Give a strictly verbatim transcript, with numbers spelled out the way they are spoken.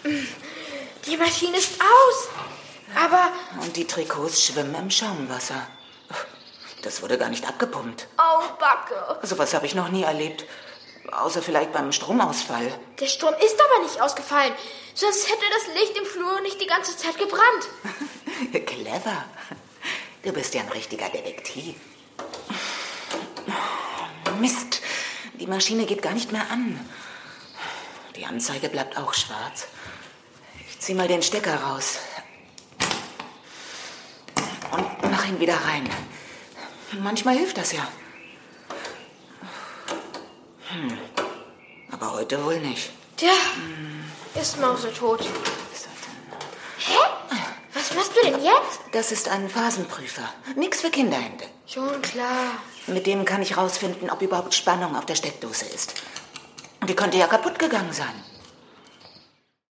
Die Maschine ist aus. Aber... Und die Trikots schwimmen im Schaumwasser. Das wurde gar nicht abgepumpt. Oh, Backe. Sowas habe ich noch nie erlebt. Außer vielleicht beim Stromausfall. Der Strom ist aber nicht ausgefallen. Sonst hätte das Licht im Flur nicht die ganze Zeit gebrannt. Clever. Du bist ja ein richtiger Detektiv. Mist. Die Maschine geht gar nicht mehr an. Die Anzeige bleibt auch schwarz. Ich zieh mal den Stecker raus. Und mach ihn wieder rein. Manchmal hilft das ja. Hm. Aber heute wohl nicht. Tja, hm. ist mausetot. Hä? Was machst du denn jetzt? Das ist ein Phasenprüfer. Nix für Kinderhände. Schon klar. Mit dem kann ich rausfinden, ob überhaupt Spannung auf der Steckdose ist. Die könnte ja kaputt gegangen sein.